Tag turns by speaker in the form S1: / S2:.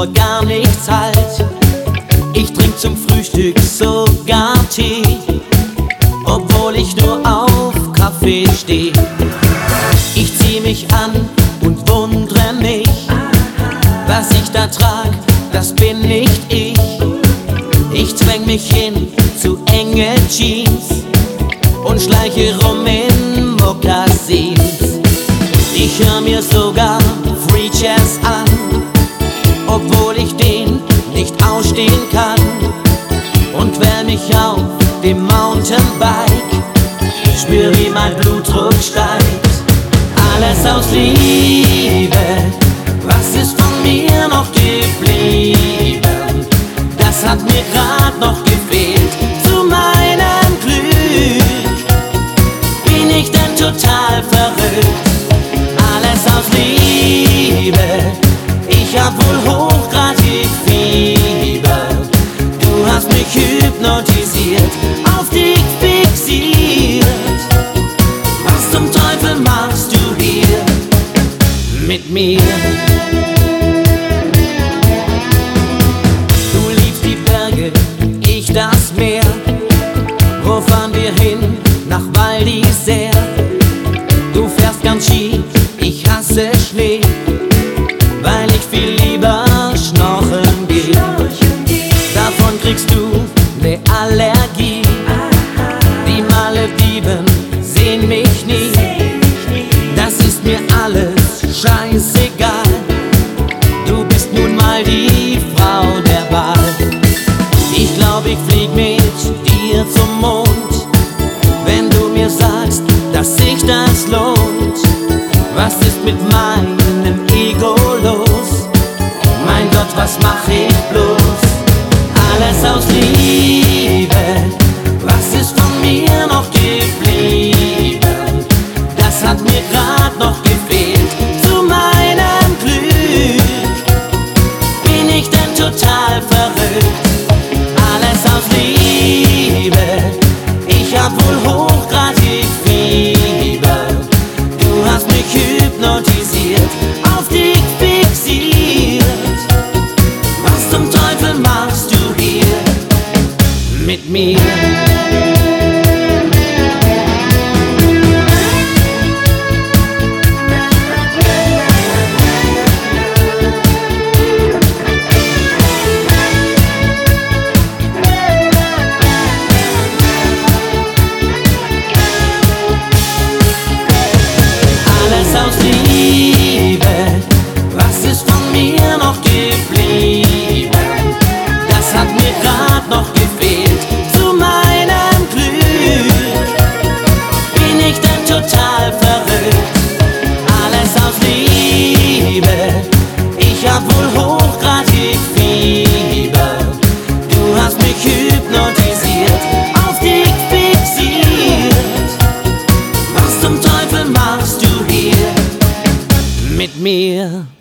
S1: vor gar nichts halt. Ich trink zum Frühstück sogar Tee, obwohl ich nur auf Kaffee steh. Ich zieh mich an und wundre mich, was ich da trag, das bin nicht ich. Ich zwäng mich hin zu enge Jeans und schleiche rum in Mokassins. Ich hör mir sogar Free Jazz an, obwohl ich den nicht ausstehen kann, und wähl mich auf dem Mountainbike, spür wie mein Blutdruck steigt. Alles aus Liebe, was ist von mir noch geblieben? Das hat mir grad noch gefehlt. Zu meinem Glück bin ich denn total verrückt. Alles aus Liebe, ich hab wohl hochgradig Fieber. Du hast mich hypnotisiert, auf dich fixiert. Was zum Teufel machst du hier mit mir? Du liebst die Berge, ich das Meer. Wo fahren wir hin? Nach Val d'Isère. Du fährst ganz Ski, ich hasse Schnee, weil ich viel lieber schnorcheln geh. Davon kriegst du ne Allergie. Die Malediven sehen mich nie. Das ist mir alles scheißegal. Du bist nun mal die Frau der Wahl. Ich glaub, ich flieg mit dir zum Mond, wenn du mir sagst, dass sich das lohnt. Was ist mit meinem Ego los? Mein Gott, was mach ich bloß? Alles aus Liebe, was ist von mir noch geblieben? Das hat mir grad noch gefehlt. Zu meinem Glück bin ich denn total verrückt. Alles aus Liebe, ich hab wohl hochgradig Fieber. Du hast mich hypnotisiert, auf dich fixiert. Was zum Teufel machst du hier mit mir? Aus Liebe, was ist von mir noch geblieben? Das hat mir grad noch gefehlt. Zu meinem Glück bin ich denn total verrückt. Alles aus Liebe, ich hab wohl hochgradig Fieber. Du hast mich hypnotisiert, auf dich fixiert. Was zum Teufel machst du hier mit mir?